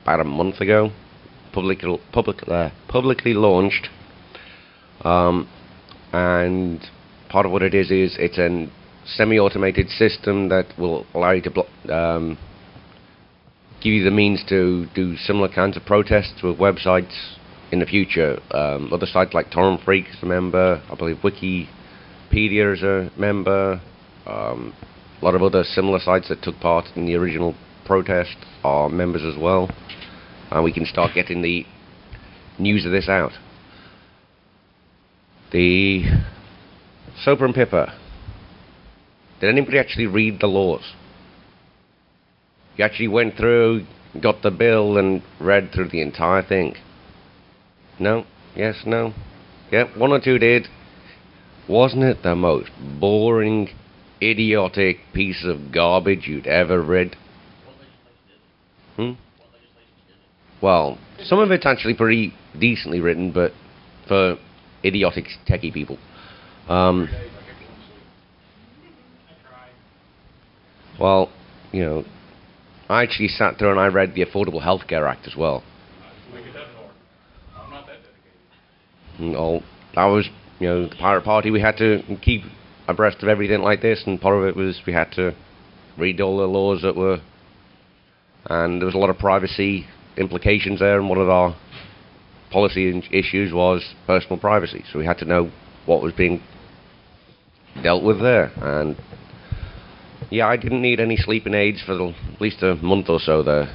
about a month ago, publicly launched, and part of what it is it's a semi-automated system that will allow you to give you the means to do similar kinds of protests with websites in the future. Other sites like Torrent Freak is a member, I believe Wikipedia is a member, a lot of other similar sites that took part in the original protest are members as well. And we can start getting the news of this out. The Soper and Pippa. Did anybody actually read the laws? You actually went through, got the bill, and read through the entire thing? No? Yes? No? Yep, one or two did. Wasn't it the most boring, idiotic piece of garbage you'd ever read? Well, some of it's actually pretty decently written, but for idiotic techie people. Well, you know, I actually sat through and I read the Affordable Health Care Act as well. I'm not that dedicated. Oh, that was, you know, the Pirate Party. We had to keep abreast of everything like this, and part of it was we had to read all the laws that were, and there was a lot of privacy implications there, and one of our policy issues was personal privacy, so we had to know what was being dealt with there. And yeah, I didn't need any sleeping aids for at least a month or so there.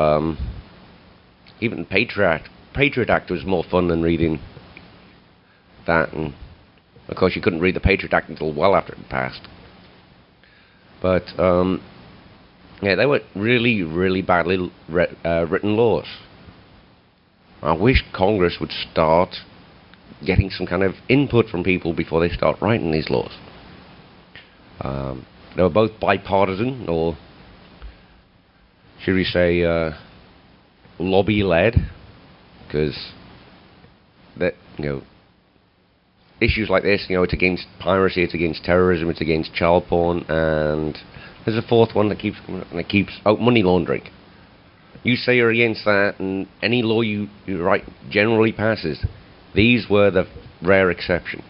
Even Patriot Act was more fun than reading that, and of course you couldn't read the Patriot Act until well after it had passed. But yeah, they were really, really badly written laws. I wish Congress would start getting some kind of input from people before they start writing these laws. They were both bipartisan, or should we say lobby-led, because that, you know, issues like this, you know, it's against piracy, it's against terrorism, it's against child porn, and there's a fourth one that keeps coming up, and it keeps out money laundering. You say you're against that, and any law you write generally passes. These were the rare exception.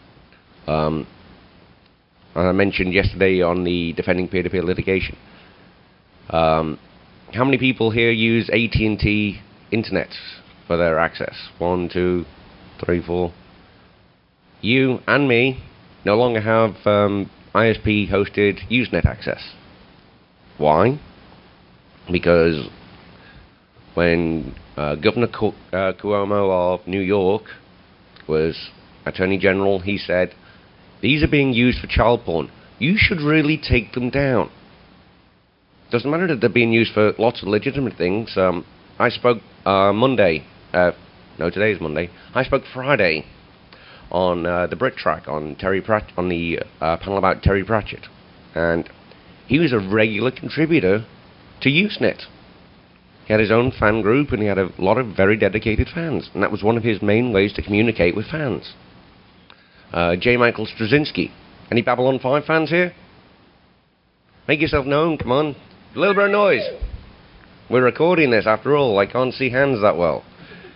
I mentioned yesterday on the Defending Peer-to-Peer Litigation. How many people here use AT&T Internet for their access? 1, 2, 3, 4. You and me no longer have ISP-hosted Usenet access. Why? Because when Governor Cuomo of New York was Attorney General, he said, these are being used for child porn. You should really take them down. Doesn't matter that they're being used for lots of legitimate things. I spoke Monday. No, today's Monday. I spoke Friday on the Brit Track on on the panel about Terry Pratchett, and he was a regular contributor to Usenet. He had his own fan group, and he had a lot of very dedicated fans, and that was one of his main ways to communicate with fans. J. Michael Straczynski. Any Babylon 5 fans here? Make yourself known, come on. A little bit of noise. We're recording this, after all. I can't see hands that well.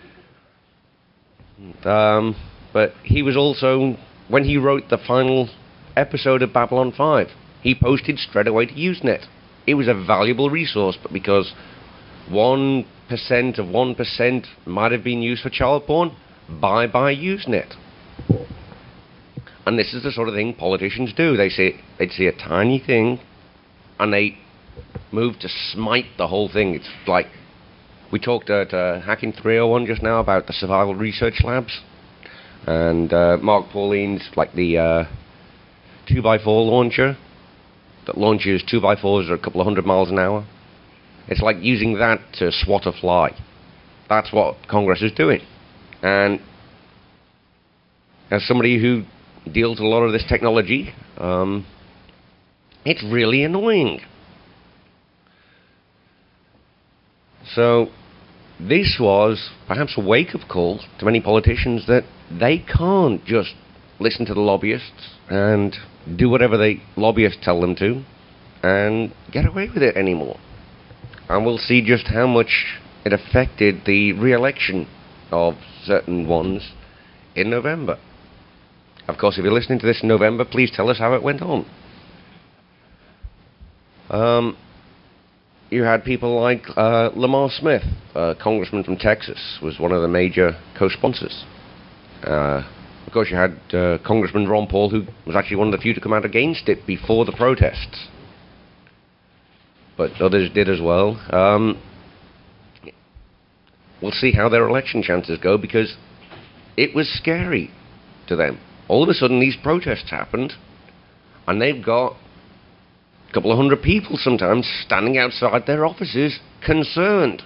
But he was also, when he wrote the final episode of Babylon 5, he posted straight away to Usenet. It was a valuable resource, but because 1% of 1% might have been used for child porn, bye-bye Usenet. And this is the sort of thing politicians do. They'd see a tiny thing, and they move to smite the whole thing. It's like, we talked at Hacking 301 just now about the survival research labs, and Mark Pauline's, like the 2x4 launcher that launches 2x4s at a couple of 100 miles an hour. It's like using that to swat a fly. That's what Congress is doing. And as somebody who deals with a lot of this technology, it's really annoying. So this was perhaps a wake-up call to many politicians that they can't just listen to the lobbyists and do whatever the lobbyists tell them to and get away with it anymore. And we'll see just how much it affected the re-election of certain ones in November. Of course, if you're listening to this in November, please tell us how it went on. You had people like Lamar Smith, a congressman from Texas, was one of the major co-sponsors. Of course, you had Congressman Ron Paul, who was actually one of the few to come out against it before the protests. But others did as well. We'll see how their election chances go, because it was scary to them. All of a sudden, these protests happened, and they've got a couple of hundred people sometimes standing outside their offices, concerned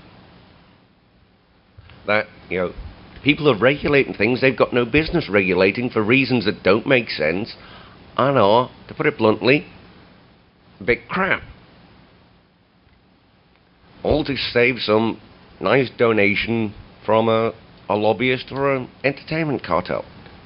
that, people are regulating things they've got no business regulating for reasons that don't make sense and are, to put it bluntly, a bit crap. All to save some nice donation from a lobbyist or an entertainment cartel.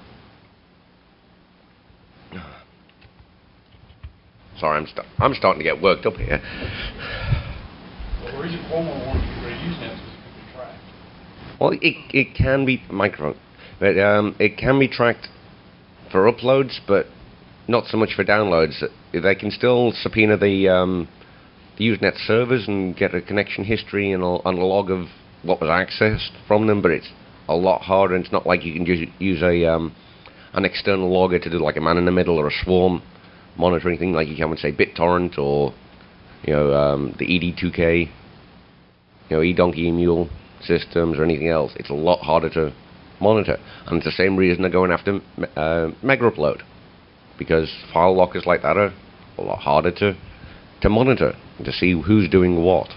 Sorry, I'm starting to get worked up here. Well, the reason Cuomo wanted to get rid of Usenet is because it can be tracked. Well, it can be microphone, but it can be tracked for uploads, but not so much for downloads. They can still subpoena the Usenet servers and get a connection history and a log of what was accessed from them, but it's a lot harder. And it's not like you can just use an external logger to do like a man in the middle or a swarm monitoring thing like you can with, say, BitTorrent or the ED2K, eDonkey Mule systems or anything else. It's a lot harder to monitor, and it's the same reason they're going after MegaUpload, because file lockers like that are a lot harder to monitor and to see who's doing what.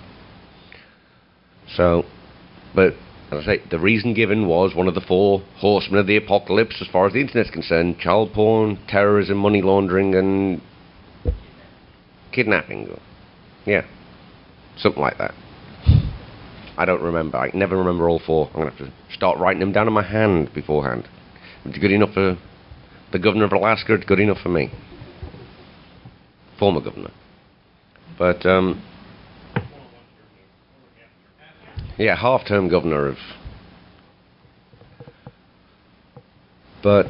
So, but as I say, the reason given was one of the four horsemen of the apocalypse as far as the internet's concerned: child porn, terrorism, money laundering, and kidnapping. Yeah, something like that. I don't remember. I never remember all four. I'm going to have to start writing them down in my hand beforehand. It's good enough for the governor of Alaska. It's good enough for me. Former governor. But, yeah, half-term governor of... But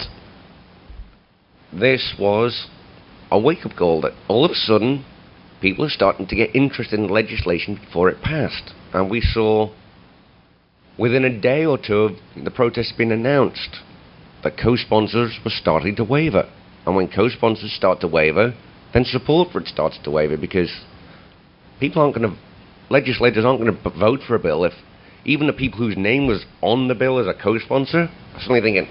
this was a wake-up call that all of a sudden people are starting to get interested in legislation before it passed. And we saw, within a day or two of the protests being announced, that co-sponsors were starting to waver. And when co-sponsors start to waver, then support for it starts to waver, because legislators aren't going to vote for a bill if even the people whose name was on the bill as a co-sponsor are suddenly thinking,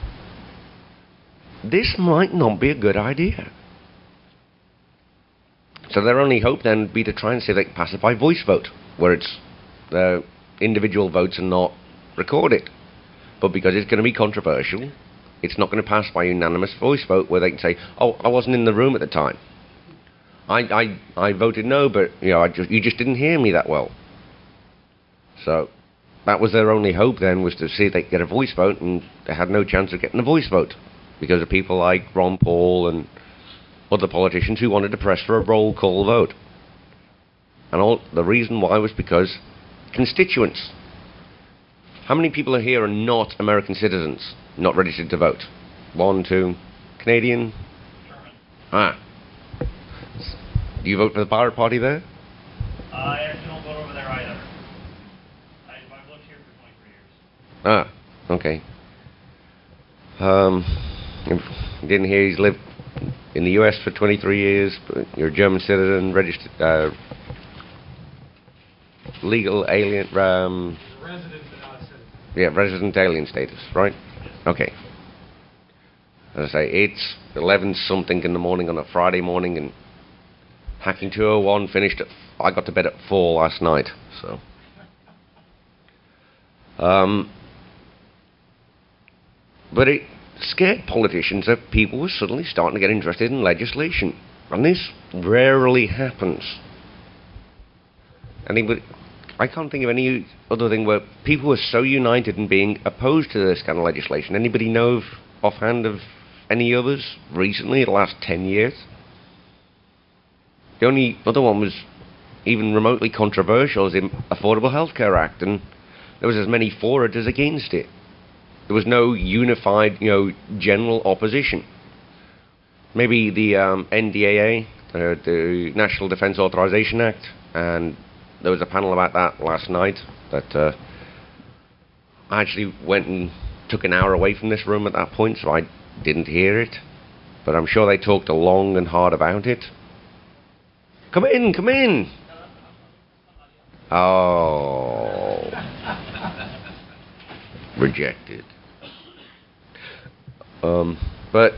this might not be a good idea. So their only hope then would be to try and see if they can pass it by voice vote, where it's the individual votes are not recorded. But because it's going to be controversial, it's not going to pass by unanimous voice vote, where they can say, oh, I wasn't in the room at the time. I voted no, but you just didn't hear me that well. So that was their only hope then, was to see if they could get a voice vote, and they had no chance of getting a voice vote because of people like Ron Paul and other politicians who wanted to press for a roll call vote. And all the reason why was because constituents. How many people are here are not American citizens, not registered to vote? 1, 2, Canadian? German. Do you vote for the Pirate Party there? I actually don't vote over there either. I've lived here for 23 years. Okay. Didn't hear he's lived in the US for 23 years, but you're a German citizen, registered, legal alien, Resident but not a citizen. yeah, resident alien status, right? Okay. As I say, it's 11 something in the morning on a Friday morning, and Hacking 201 finished I got to bed at 4 last night, so. But it scared politicians that people were suddenly starting to get interested in legislation. And this rarely happens. I can't think of any other thing where people were so united in being opposed to this kind of legislation. Anybody know offhand of any others recently, the last 10 years? The only other one was, even remotely controversial as the Affordable Health Care Act, and there was as many for it as against it. There was no unified, general opposition. Maybe the NDAA, the National Defense Authorization Act, and there was a panel about that last night that I actually went and took an hour away from this room at that point, so I didn't hear it. But I'm sure they talked long and hard about it. Come in, come in! Oh. Rejected. But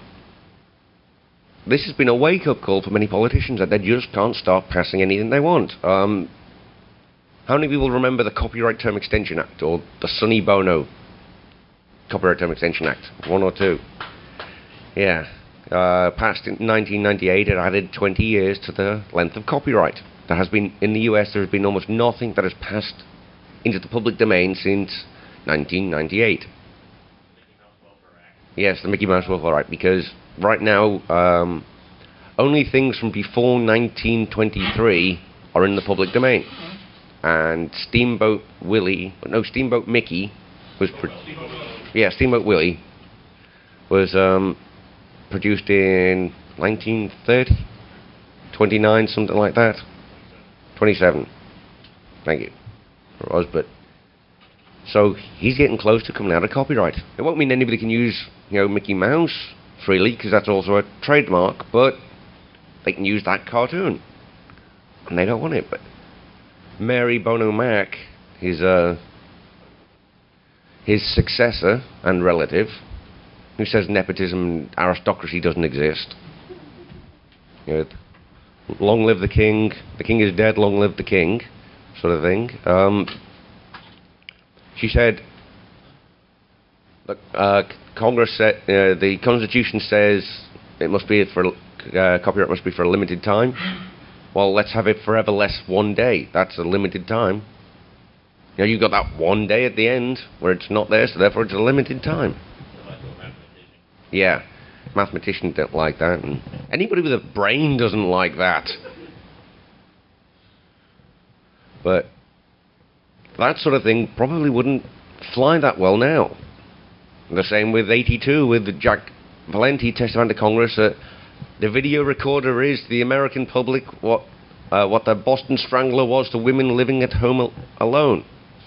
this has been a wake-up call for many politicians that they just can't stop passing anything they want. How many people remember the Copyright Term Extension Act, or the Sonny Bono Copyright Term Extension Act? One or two? Yeah. Passed in 1998, it added 20 years to the length of copyright. There has been, in the US, there has been almost nothing that has passed into the public domain since 1998. Yes, the Mickey Mouse Welfare Act, because right now, only things from before 1923 are in the public domain. And Steamboat Mickey was... Steamboat Willie was produced in 1930, 29, something like that. 27. Thank you. It was, but... So, he's getting close to coming out of copyright. It won't mean anybody can use, Mickey Mouse freely, because that's also a trademark, but they can use that cartoon. And they don't want it, but... Mary Bono Mac, his successor and relative, who says nepotism and aristocracy doesn't exist. Long live the king is dead, long live the king, sort of thing. She said, Congress said, the Constitution says it must be copyright must be for a limited time. Well, let's have it forever less one day. That's a limited time. You've got that one day at the end where it's not there, so therefore it's a limited time. Yeah, mathematicians don't like that, and anybody with a brain doesn't like that. But that sort of thing probably wouldn't fly that well now. The same with 82, with Jack Valenti testifying to Congress that the video recorder is to the American public what the Boston Strangler was to women living at home alone.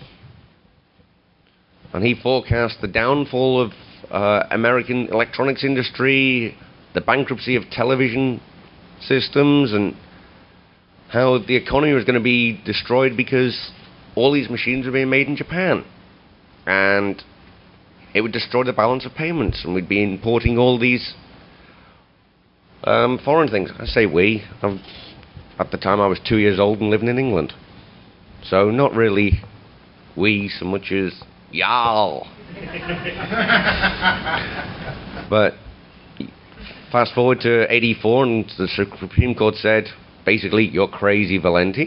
And he forecast the downfall of American electronics industry, the bankruptcy of television systems, and how the economy was going to be destroyed because all these machines were being made in Japan. And it would destroy the balance of payments, and we'd be importing all these foreign things. I say we. At the time I was 2 years old and living in England. So not really we so much as y'all. But fast forward to 84 and the Supreme Court said, basically, you're crazy, Valenti.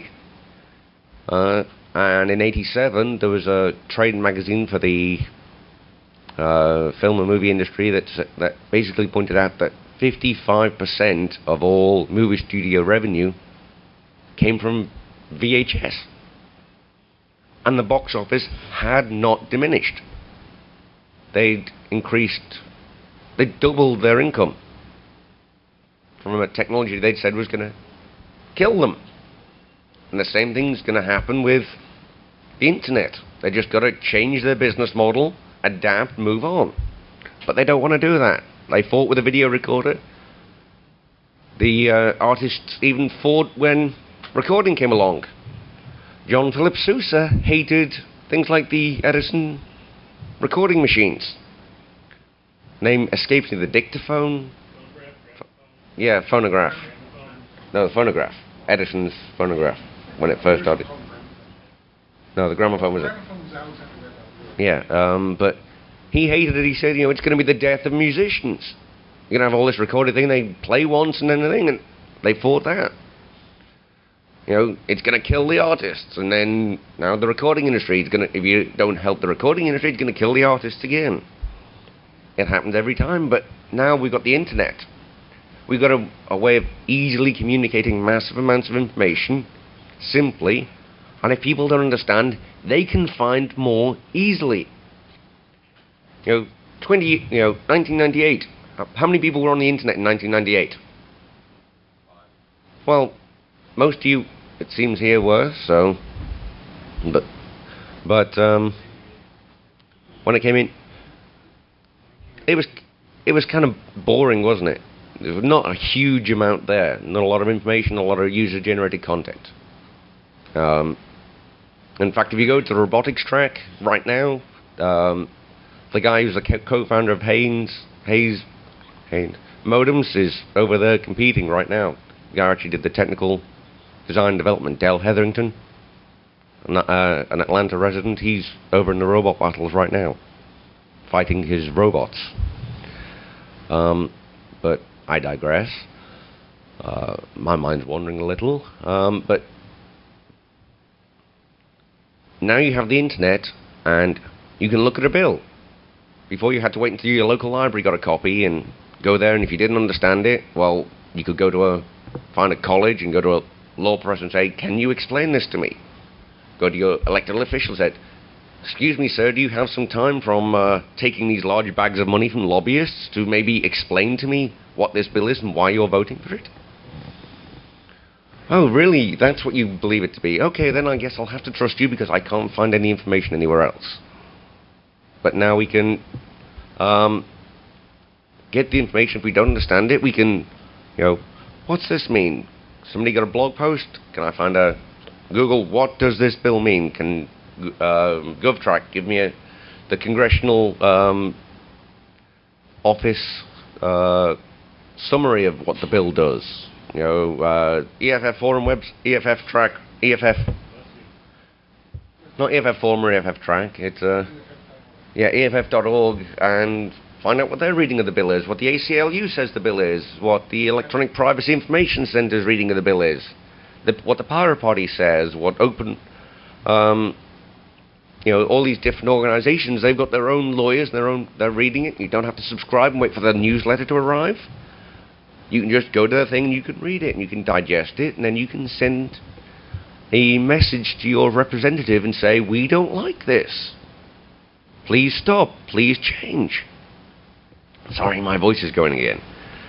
And in 87 there was a trade magazine for the film and movie industry that basically pointed out that 55% of all movie studio revenue came from VHS. And the box office had not diminished. They'd doubled their income from a technology they'd said was going to kill them. And the same thing's going to happen with the internet. They just got to change their business model, adapt, move on. But they don't want to do that. They fought with a video recorder. The artists even fought when recording came along. John Philip Sousa hated things like the Edison recording machines. Name escapes me. The dictaphone? Phonograph. No, the phonograph. Edison's phonograph, when it first started. No, the gramophone was it. Yeah, but he hated it. He said, it's going to be the death of musicians. You're going to have all this recorded thing, they play once and then the thing, and they fought that. It's going to kill the artists, and then now the recording industry is going to, if you don't help the recording industry, it's going to kill the artists again. It happens every time, but now we've got the internet. We've got a way of easily communicating massive amounts of information simply, and if people don't understand, they can find more easily. 1998. How many people were on the internet in 1998? Well, most of you, it seems here, were. So, but when I came in, it was kind of boring, wasn't it? There was not a huge amount there, not a lot of information, a lot of user-generated content. In fact, if you go to the robotics track right now, the guy who's the co-founder of Haynes Modems is over there competing right now. The guy actually did the technical design development, Dale Hetherington, an Atlanta resident. He's over in the robot battles right now, fighting his robots. But I digress. My mind's wandering a little. But now you have the internet, and you can look at a bill. Before, you had to wait until your local library got a copy and go there, and if you didn't understand it, well, you could go find a college and go to a law professor and say, "Can you explain this to me?" Go to your elected official and say, "Excuse me, sir, do you have some time from taking these large bags of money from lobbyists to maybe explain to me what this bill is and why you're voting for it?" "Oh, really? That's what you believe it to be? Okay, then I guess I'll have to trust you because I can't find any information anywhere else." But now we can get the information. If we don't understand it, we can, what's this mean? Somebody got a blog post? Can I find a Google, what does this bill mean? Can GovTrack give me the congressional office summary of what the bill does? EFF forum webs, EFF track, EFF, not EFF forum or EFF track. It's EFF.org, and find out what their reading of the bill is, what the ACLU says the bill is, what the Electronic Privacy Information Center's reading of the bill is, what the Pirate Party says, what Open, all these different organizations, they've got their own lawyers, they're reading it. You don't have to subscribe and wait for the newsletter to arrive. You can just go to the thing and you can read it and you can digest it, and then you can send a message to your representative and say, "We don't like this. Please stop. Please change." Sorry, my voice is going again.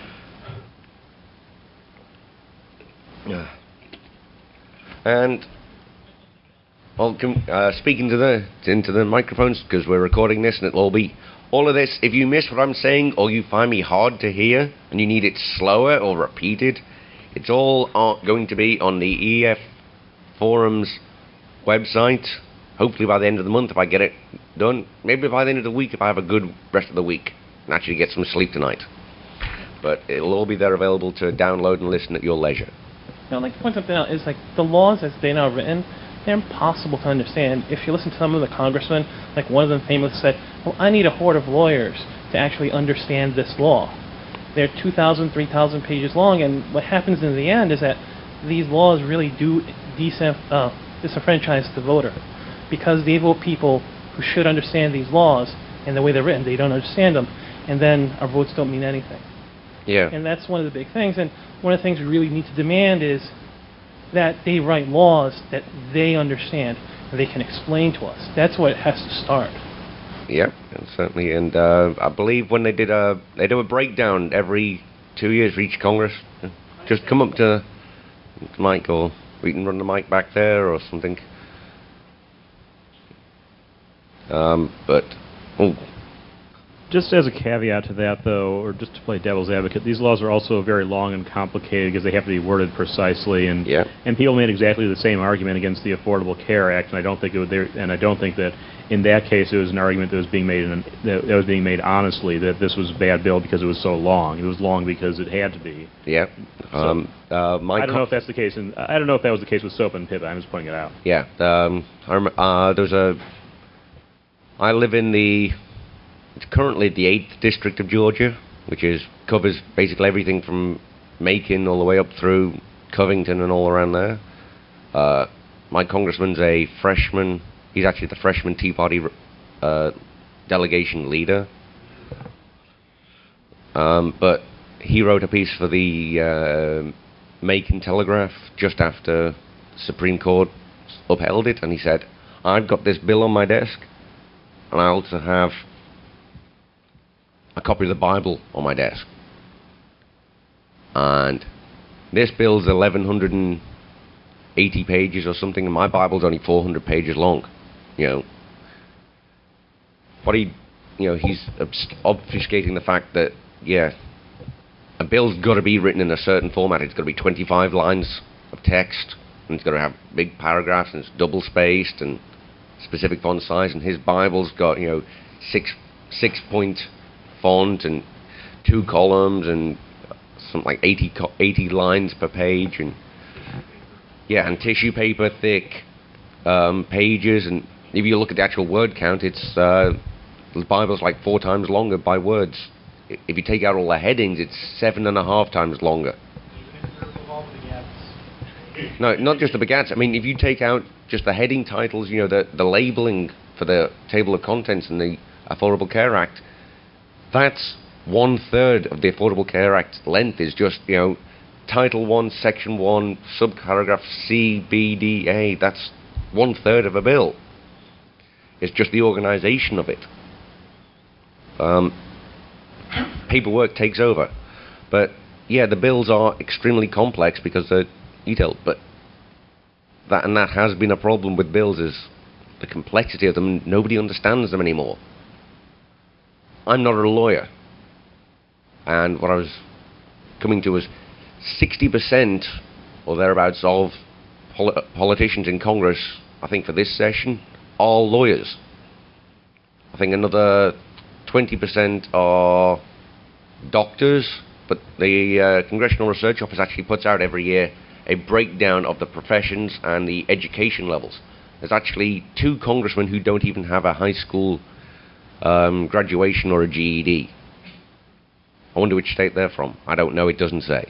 And I'll speak into the microphones because we're recording this, and it'll all be all of this. If you miss what I'm saying, or you find me hard to hear, and you need it slower or repeated, it's all going to be on the EF Forums website. Hopefully by the end of the month, if I get it done. Maybe by the end of the week, if I have a good rest of the week and actually get some sleep tonight. But it'll all be there available to download and listen at your leisure. I'd like to point something out. Is like the laws as they're now written, they're impossible to understand. If you listen to some of the congressmen, like one of them famously said, "Well, I need a horde of lawyers to actually understand this law." They're 2,000, 3,000 pages long, and what happens in the end is that these laws really do disenfranchise the voter, because they vote people who should understand these laws, and the way they're written, they don't understand them, and then our votes don't mean anything. Yeah. And that's one of the big things, and one of the things we really need to demand is that they write laws that they understand and they can explain to us. That's what it has to start. Yeah, certainly. And I believe when they do a breakdown every 2 years for each Congress. Just come up to Mike, or we can run the mic back there or something. Just as a caveat to that, though, or just to play devil's advocate, these laws are also very long and complicated because they have to be worded precisely, and people made exactly the same argument against the Affordable Care Act, and I don't think that in that case it was an argument that was being made honestly, that this was a bad bill because it was so long. It was long because it had to be. Yeah. So, I don't know if that's the case, and I don't know if that was the case with SOPA and PIPA. I'm just pointing it out. Yeah. I live in it's currently the 8th District of Georgia, which covers basically everything from Macon all the way up through Covington and all around there. My congressman's a freshman. He's actually the freshman Tea Party delegation leader. But he wrote a piece for the Macon Telegraph just after Supreme Court upheld it, and he said, I've got this bill on my desk, and I also have a copy of the Bible on my desk. And this bill's 1,180 pages or something, and my Bible's only 400 pages long. He's obfuscating the fact that, a bill's got to be written in a certain format. It's got to be 25 lines of text, and it's got to have big paragraphs, and it's double-spaced, and specific font size, and his Bible's got, 6-point font, and 2 columns, and something like 80 lines per page, and tissue paper thick pages, and if you look at the actual word count, it's the Bible's like 4 times longer by words. If you take out all the headings, it's 7.5 times longer. No, not just the begats. I mean, if you take out just the heading titles, the labeling for the table of contents in the Affordable Care Act, that's 1/3 of the Affordable Care Act length is just, Title 1, Section 1, subparagraph C, B, D, A. That's 1/3 of a bill. It's just the organization of it. Paperwork takes over. But, the bills are extremely complex because they're detailed. But that has been a problem with bills, is the complexity of them. Nobody understands them anymore. I'm not a lawyer. And what I was coming to was 60% or thereabouts of politicians in Congress, I think for this session, are lawyers. I think another 20% are doctors, but the Congressional Research Office actually puts out every year a breakdown of the professions and the education levels. There's actually 2 congressmen who don't even have a high school graduation or a GED. I wonder which state they're from. I don't know. It doesn't say.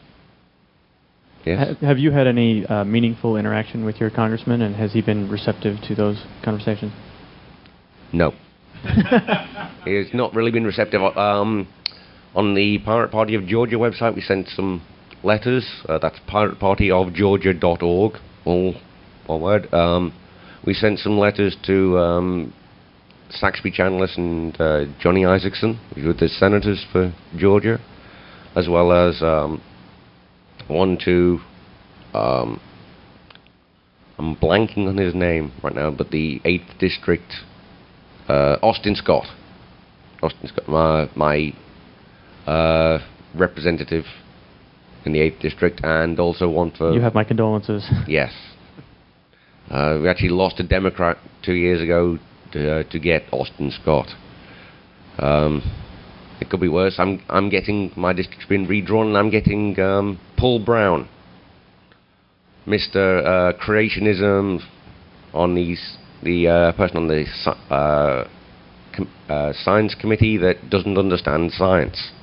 Yes? Have you had any meaningful interaction with your congressman, and has he been receptive to those conversations? No. He has not really been receptive. On the Pirate Party of Georgia website, we sent some letters. That's piratepartyofgeorgia.org, all one word. We sent some letters to Saxby Chanlis and Johnny Isakson, who are the senators for Georgia, as well as one to, I'm blanking on his name right now, but the 8th District, Austin Scott. Austin Scott, my representative in the 8th District, and also one for... You have my condolences. Yes. We actually lost a Democrat 2 years ago to get Austin Scott. It could be worse. I'm getting... My district's been redrawn, and I'm getting Paul Brown. Mr. Creationism on the person on the science committee that doesn't understand science.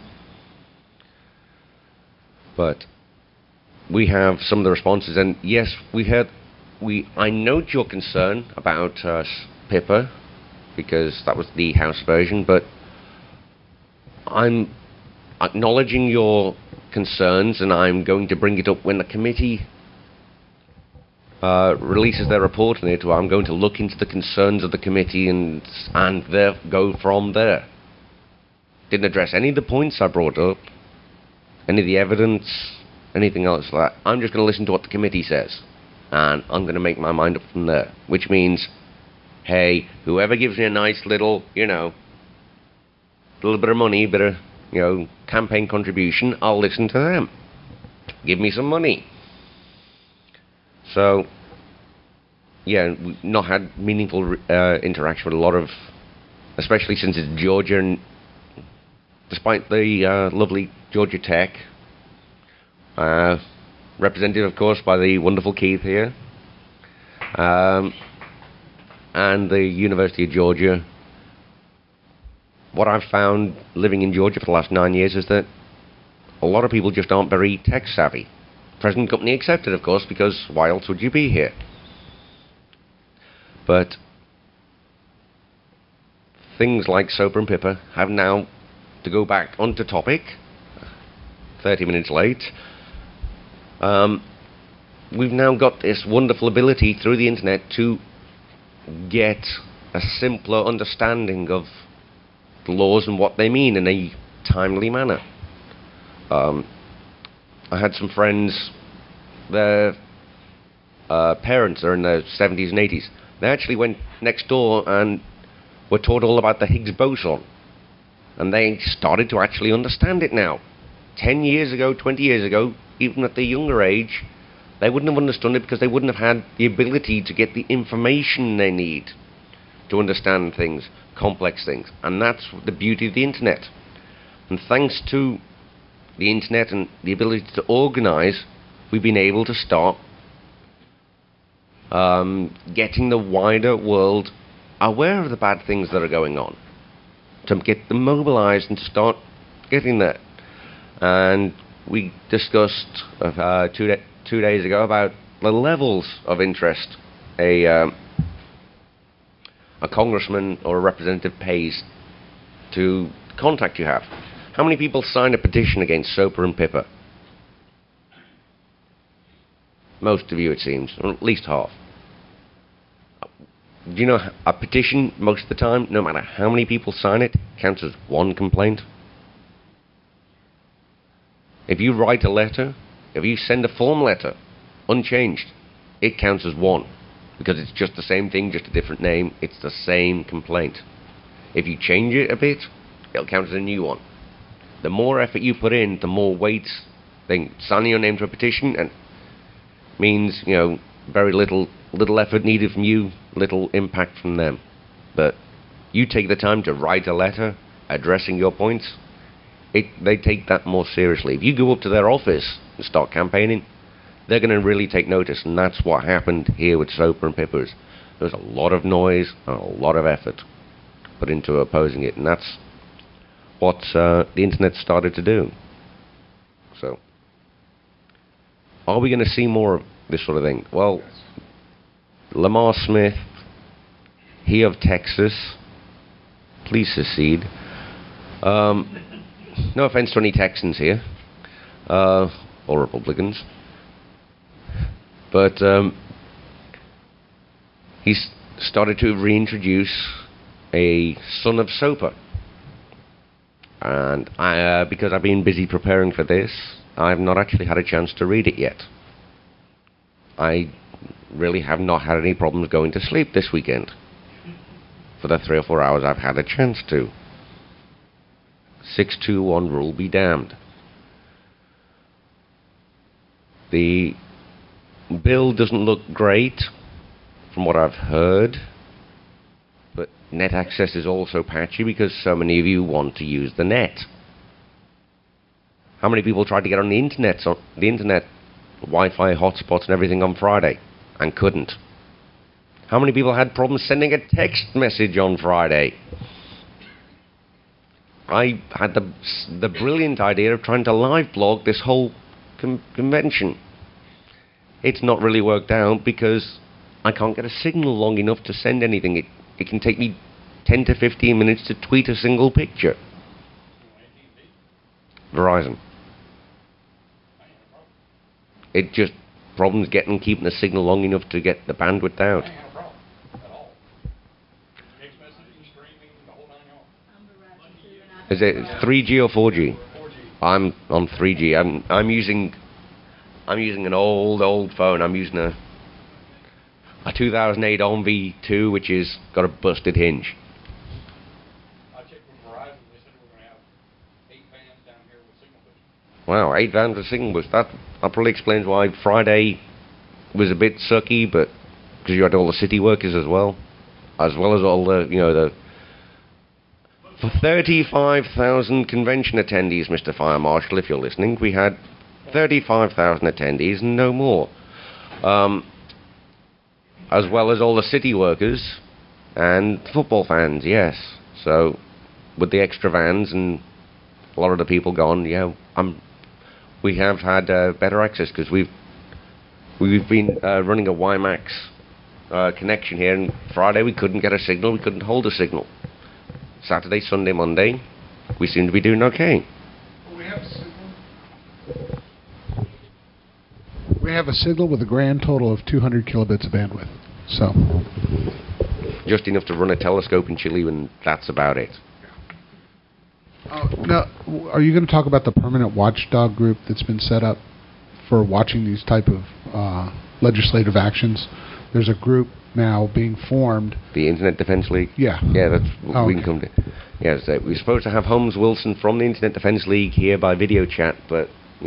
But we have some of the responses, and yes, I note your concern about PIPA, because that was the House version, but I'm acknowledging your concerns, and I'm going to bring it up when the committee releases their report on it. I'm going to look into the concerns of the committee and go from there. Didn't address any of the points I brought up, any of the evidence, anything else like that. I'm just going to listen to what the committee says, and I'm going to make my mind up from there, which means, hey, whoever gives me a nice little, little bit of money, bit of, campaign contribution, I'll listen to them. Give me some money. So, we've not had meaningful interaction with a lot of, especially since it's Georgia, and despite the lovely Georgia Tech, represented, of course, by the wonderful Keith here, and the University of Georgia. What I've found living in Georgia for the last 9 years is that a lot of people just aren't very tech savvy. Present company accepted, of course, because why else would you be here? But things like SOPA and PIPA have now, to go back onto topic, 30 minutes late, we've now got this wonderful ability through the internet to get a simpler understanding of the laws and what they mean in a timely manner. I had some friends, their parents are in their 70s and 80s. They actually went next door and were taught all about the Higgs boson. And they started to actually understand it now. 10 years ago, 20 years ago, even at their younger age, they wouldn't have understood it because they wouldn't have had the ability to get the information they need to understand things, complex things. And that's the beauty of the internet. And thanks to the internet and the ability to organize, we've been able to start getting the wider world aware of the bad things that are going on, to get them mobilized and to start getting that. And we discussed 2 days ago about the levels of interest a congressman or a representative pays to contact you have. How many people signed a petition against SOPA and PIPA? Most of you, it seems, or at least half. Do you know a petition, most of the time, no matter how many people sign it, counts as one complaint? If you write a letter, if you send a form letter, unchanged, it counts as one. Because it's just the same thing, just a different name. It's the same complaint. If you change it a bit, it'll count as a new one. The more effort you put in, the more weight. Signing your name to a petition and means, very little effort needed from you, little impact from them. But you take the time to write a letter addressing your points, they take that more seriously. If you go up to their office and start campaigning, they're going to really take notice, and that's what happened here with SOPA and PIPA. There was a lot of noise and a lot of effort put into opposing it, and that's what the internet started to do. So, are we going to see more of this sort of thing? Well, Lamar Smith, he of Texas, please secede. No offense to any Texans here, or Republicans, but he's started to reintroduce a son of SOPA. And because I've been busy preparing for this, I've not actually had a chance to read it yet. I really have not had any problems going to sleep this weekend for the 3 or 4 hours I've had a chance to. 621 rule be damned. The bill doesn't look great from what I've heard, but net access is also patchy because so many of you want to use the net. How many people tried to get on the internet, Wi-Fi hotspots and everything on Friday and couldn't? How many people had problems sending a text message on Friday? I had the brilliant idea of trying to live blog this whole convention. It's not really worked out because I can't get a signal long enough to send anything. It can take me 10 to 15 minutes to tweet a single picture. Verizon. It just problems keeping the signal long enough to get the bandwidth out. Is it 3G or 4G? 4G. I'm on 3G. I'm using an old phone. I'm using a 2008 ONV2, which is got a busted hinge. I checked with Verizon. They said we're going to have 8 vans down here with signal boost. Wow, 8 vans with signal boost. That probably explains why Friday was a bit sucky, but because you had all the city workers as well as all the for 35,000 convention attendees, Mr. Fire Marshal, if you're listening, we had 35,000 attendees and no more. As well as all the city workers and football fans, yes. So, with the extra vans and a lot of the people gone, we have had better access because we've been running a WiMAX connection here, and Friday we couldn't get a signal, we couldn't hold a signal. Saturday, Sunday, Monday, we seem to be doing okay. We We have a signal with a grand total of 200 kilobits of bandwidth. So, just enough to run a telescope in Chile, and that's about it. Now, are you going to talk about the permanent watchdog group that's been set up for watching these type of legislative actions? There's a group now being formed. The Internet Defense League? Yeah. Yeah, that's we can come to. Yes, we're supposed to have Holmes Wilson from the Internet Defense League here by video chat, but,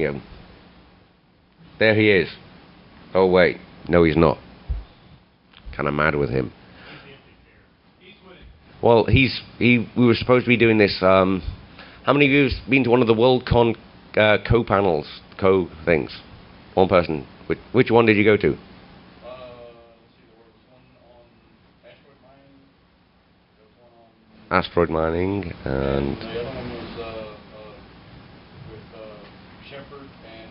there he is. Oh, wait. No, he's not. Kind of mad with him. Well, we were supposed to be doing this. How many of you have been to one of the WorldCon co-panels, co-things? One person. Which one did you go to? Let's see, there was one on asteroid mining. There was one on Asteroid mining, and the other one was with Shepard and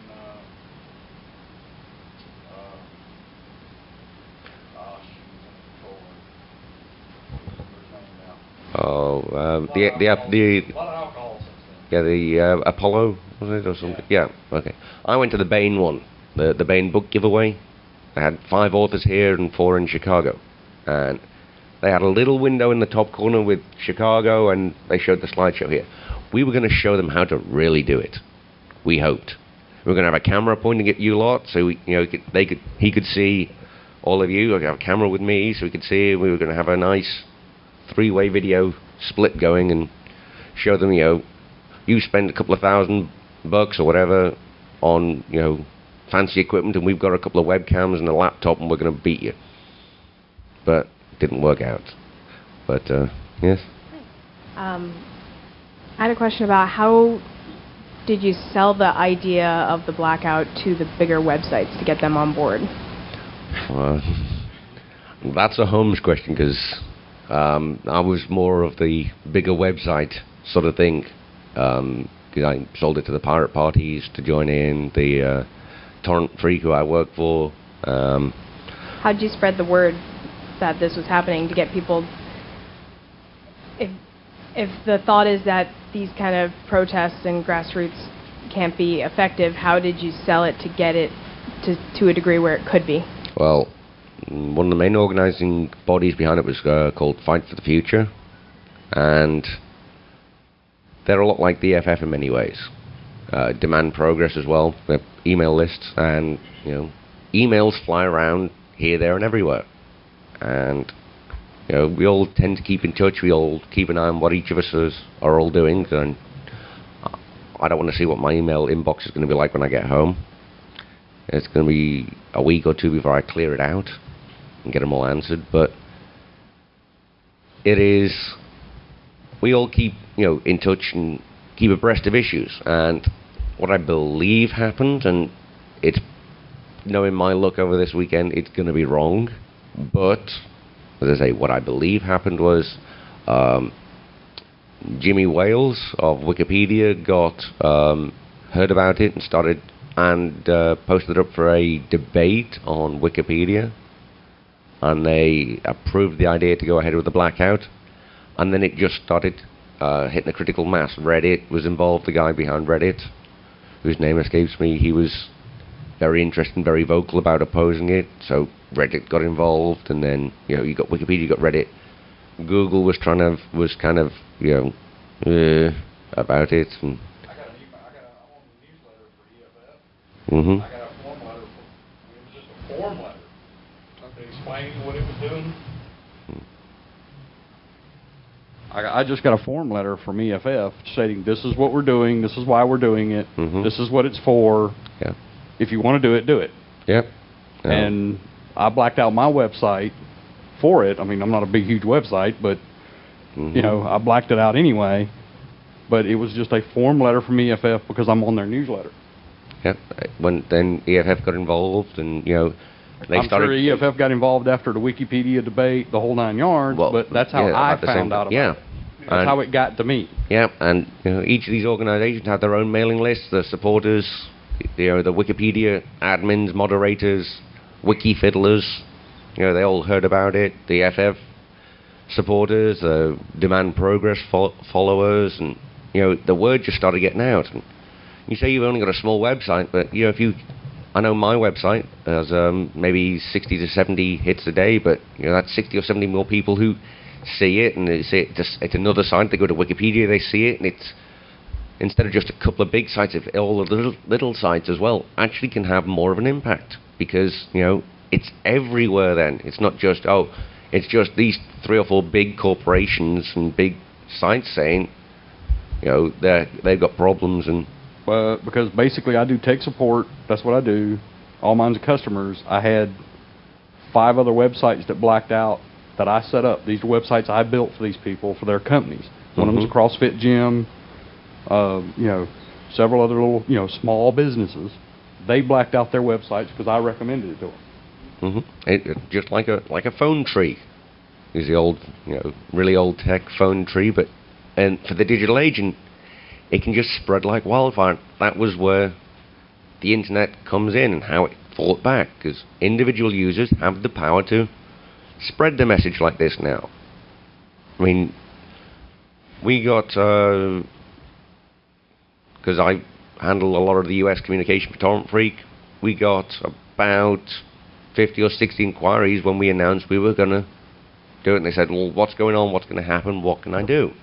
the a lot of alcohol since then. the Apollo, was it, or something? Yeah. Okay. I went to the Bain one, the Bain book giveaway. I had 5 authors here and 4 in Chicago, and they had a little window in the top corner with Chicago, and they showed the slideshow here. We were going to show them how to really do it. We hoped we were going to have a camera pointing at you lot, so he could see all of you. I could have a camera with me, so we could see. We were going to have a nice 3-way video split going and show them, you spend a couple of $1,000 or whatever on, fancy equipment, and we've got a couple of webcams and a laptop, and we're going to beat you. But it didn't work out. But, yes? I had a question about how did you sell the idea of the blackout to the bigger websites to get them on board? That's a Holmes question, because I was more of the bigger website sort of thing. I sold it to the pirate parties to join in, the Torrent Freak who I work for. How did you spread the word that this was happening to get people? If the thought is that these kind of protests and grassroots can't be effective, how did you sell it to get it to a degree where it could be? Well, one of the main organizing bodies behind it was called Fight for the Future, and they're a lot like the FF in many ways. Demand progress as well. They have email lists, and emails fly around here, there, and everywhere. And we all tend to keep in touch. We all keep an eye on what each of us are all doing. And I don't want to see what my email inbox is going to be like when I get home. It's going to be a week or 2 before I clear it out and get them all answered. But it is, we all keep in touch and keep abreast of issues. And what I believe happened, and it's, knowing my luck over this weekend, it's going to be wrong. But as I say, what I believe happened was Jimmy Wales of Wikipedia got heard about it and started and posted up for a debate on Wikipedia, and they approved the idea to go ahead with the blackout, and then it just started hitting a critical mass. Reddit was involved. The guy behind Reddit, whose name escapes me, he was very interested and very vocal about opposing it, so Reddit got involved, and then you got Wikipedia, you got Reddit. Google was kind of about it. And I'm on the newsletter for EFF. Mm-hmm. I got a form letter. It was just a form letter explaining what it was doing. I just got a form letter from EFF stating this is what we're doing, this is why we're doing it, this is what it's for. Yeah. If you want to do it, do it. Yep. And I blacked out my website for it. I mean, I'm not a big, huge website, but, I blacked it out anyway. But it was just a form letter from EFF because I'm on their newsletter. Yep. Then EFF got involved, and, I'm sure EFF got involved after the Wikipedia debate, the whole 9 yards, but that's how I found out about it. That's how it got to me. Yeah, and each of these organizations have their own mailing lists, the supporters, the Wikipedia admins, moderators, wiki fiddlers. They all heard about it. The FF supporters, demand progress followers, and the word just started getting out. And you say you've only got a small website, but if you I know my website has maybe 60 to 70 hits a day, but that's 60 or 70 more people who see it, and it's another site. They go to Wikipedia, they see it, and it's instead of just a couple of big sites, if all the little sites as well actually can have more of an impact, because it's everywhere. Then it's not just it's just these 3 or 4 big corporations and big sites saying they've got problems. And because basically I do tech support. That's what I do. All mine's are customers. I had 5 other websites that blacked out that I set up. These are websites I built for these people, for their companies. One of them's a CrossFit gym. Several other little, small businesses. They blacked out their websites because I recommended it to them. Just like a phone tree. Is the old, really old tech phone tree, and for the digital agent, it can just spread like wildfire. That was where the internet comes in and how it fought back, because individual users have the power to spread the message like this now. I mean, we got, because I handle a lot of the US communication for Torrent Freak, we got about 50 or 60 inquiries when we announced we were going to do it, and they said, well, what's going on, what's going to happen, what can I do?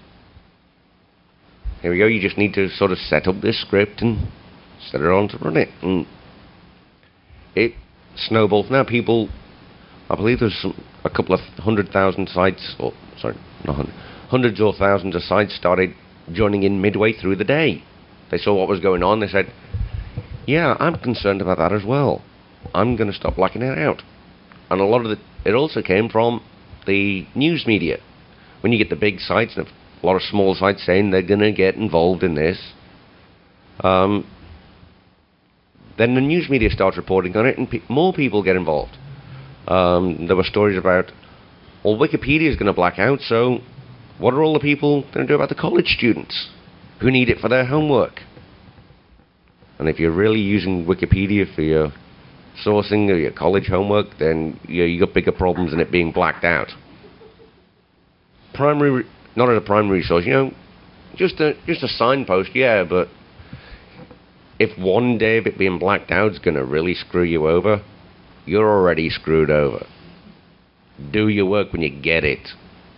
Here we go, you just need to sort of set up this script and set it on to run it. And it snowballs. Now people, I believe there's a couple of 100,000 sites, or sorry, not 100, hundreds or thousands of sites started joining in midway through the day. They saw what was going on, they said, yeah, I'm concerned about that as well. I'm going to stop blacking it out. And a lot of it also came from the news media. When you get the big sites and a lot of small sites saying they're going to get involved in this, then the news media starts reporting on it, and more people get involved. There were stories about, well, Wikipedia is going to black out, so what are all the people going to do about the college students who need it for their homework? And if you're really using Wikipedia for your sourcing or your college homework, then you got bigger problems than it being blacked out. Not as a primary source, just a signpost, yeah, but if one day of it being blacked out is going to really screw you over, you're already screwed over. Do your work when you get it.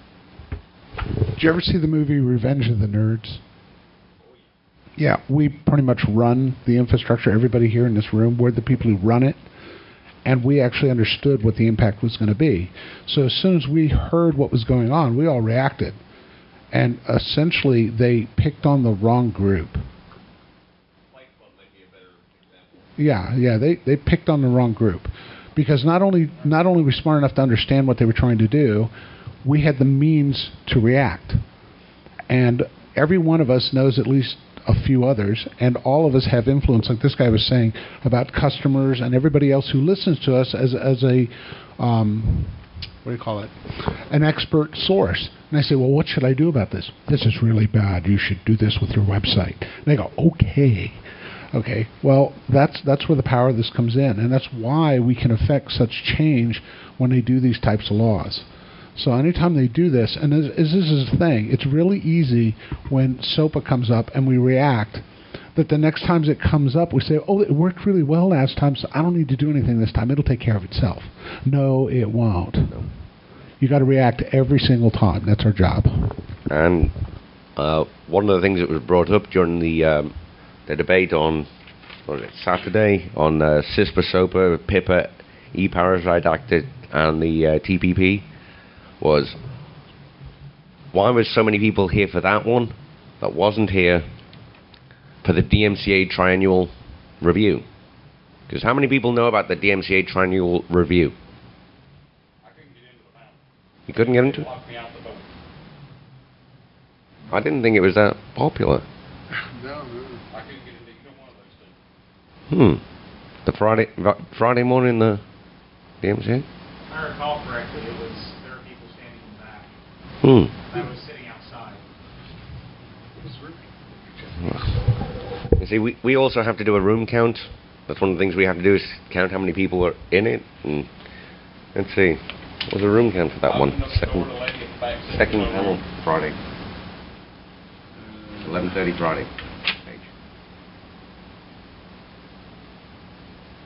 Did you ever see the movie Revenge of the Nerds? Yeah, we pretty much run the infrastructure. Everybody here in this room, we're the people who run it. And we actually understood what the impact was going to be. So as soon as we heard what was going on, we all reacted. And essentially, they picked on the wrong group. Fight Club might be a better example. Yeah, they picked on the wrong group. Because not only were we smart enough to understand what they were trying to do, we had the means to react. And every one of us knows at least a few others, and all of us have influence, like this guy was saying, about customers and everybody else who listens to us as a what do you call it? An expert source. And I say, well, what should I do about this? This is really bad. You should do this with your website. And they go, okay. Well, that's where the power of this comes in, and that's why we can affect such change when they do these types of laws. So anytime they do this, and this is the thing, it's really easy when SOPA comes up and we react, that the next time it comes up, we say, oh, it worked really well last time, so I don't need to do anything this time. It'll take care of itself. No, it won't. You got to react every single time. That's our job. And one of the things that was brought up during the debate on Saturday on CISPA, SOPA, PIPA, E-Parasite Act, and the TPP was, why was so many people here for that one that wasn't here for the DMCA triennial review? Because how many people know about the DMCA triennial review? I couldn't get into the panel. You couldn't get into it? They locked me out the vote. I didn't think it was that popular. No. I couldn't get into either one of those things. The Friday morning, the DMCA? If I recall correctly, there were people standing in the back. I was sitting outside. You see, we also have to do a room count. That's one of the things we have to do, is count how many people are in it. And let's see, what was the room count for that one? Second panel Friday. 11:30 Friday.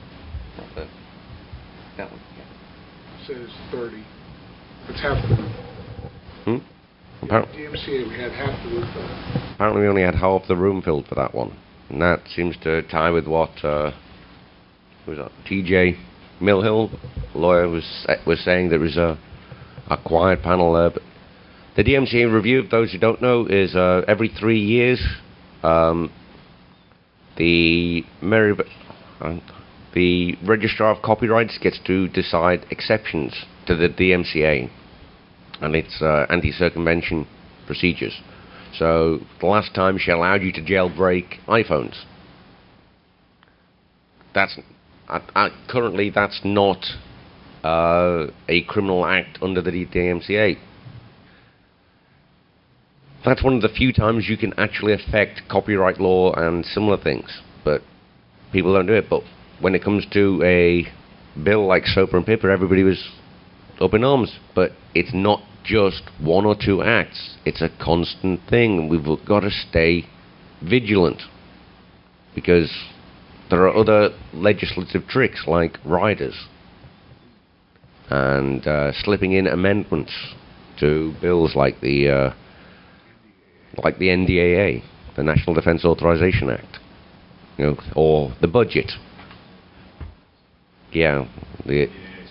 That one. Says 30. It's half the room. DMCA, we had half the room filled. Apparently we only had half the room filled for that one. And that seems to tie with what who was that? TJ Millhill, lawyer, was saying there was a quiet panel there. But the DMCA review, for those who don't know, is every 3 years. The Registrar of Copyrights gets to decide exceptions to the DMCA and its anti-circumvention procedures. So the last time she allowed you to jailbreak iPhones. Currently that's not a criminal act under the DMCA. That's one of the few times you can actually affect copyright law and similar things, but people don't do it. But when it comes to a bill like SOPA and PIPA, everybody was up in arms. But it's not just 1 or 2 acts. It's a constant thing, and we've got to stay vigilant, because there are other legislative tricks like riders and slipping in amendments to bills like the NDAA, the National Defense Authorization Act, or the budget. Yeah, the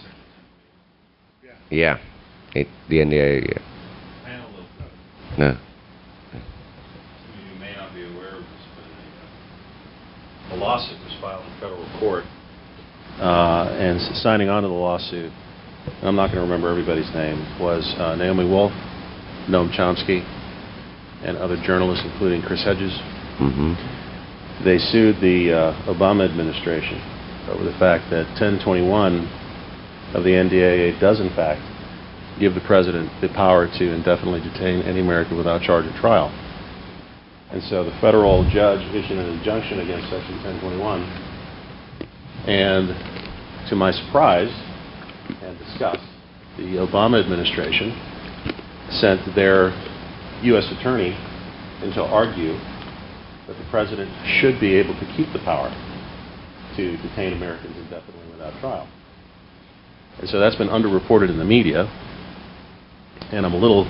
NDAA. Yeah. No. You may not be aware of this, but a lawsuit was filed in federal court, and signing on to the lawsuit, and I'm not going to remember everybody's name, was Naomi Wolf, Noam Chomsky, and other journalists, including Chris Hedges. Mm-hmm. They sued the Obama administration over the fact that 1021 of the NDAA does, in fact, give the president the power to indefinitely detain any American without charge or trial. And so the federal judge issued an injunction against Section 1021. And to my surprise and disgust, the Obama administration sent their U.S. attorney in to argue that the president should be able to keep the power to detain Americans indefinitely without trial. And so that's been underreported in the media, and I'm a little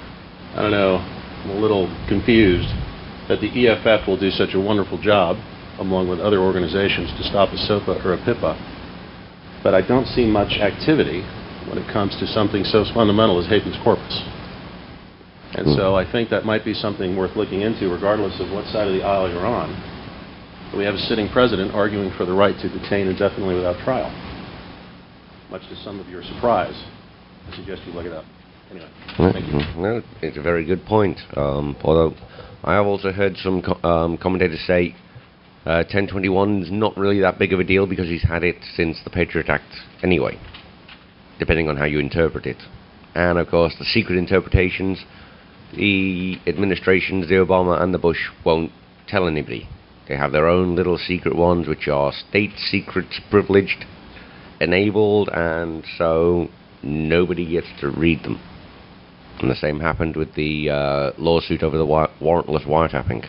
confused that the EFF will do such a wonderful job, along with other organizations, to stop a SOPA or a PIPA. But I don't see much activity when it comes to something so fundamental as habeas corpus. And so I think that might be something worth looking into, regardless of what side of the aisle you're on. We have a sitting president arguing for the right to detain indefinitely without trial. Much to some of your surprise, I suggest you look it up. Anyway, thank you. No, it's a very good point. Although I have also heard some commentators say 1021 is not really that big of a deal because he's had it since the Patriot Act anyway, depending on how you interpret it. And of course, the secret interpretations, the administrations, the Obama and the Bush, won't tell anybody. They have their own little secret ones, which are state secrets, privileged, enabled, and so nobody gets to read them. And the same happened with the lawsuit over the warrantless wiretapping.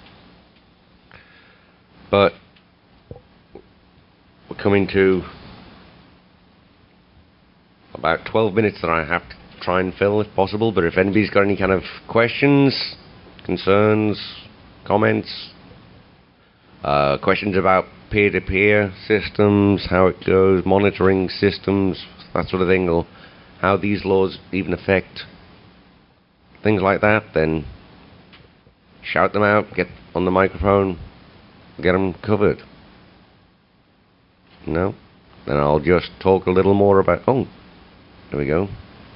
But we're coming to about 12 minutes that I have to try and fill if possible, but if anybody's got any kind of questions, concerns, comments, questions about peer-to-peer systems, how it goes, monitoring systems, that sort of thing, or how these laws even affect things like that, then shout them out, get on the microphone, get them covered. No? Then I'll just talk a little more about... Oh, there we go.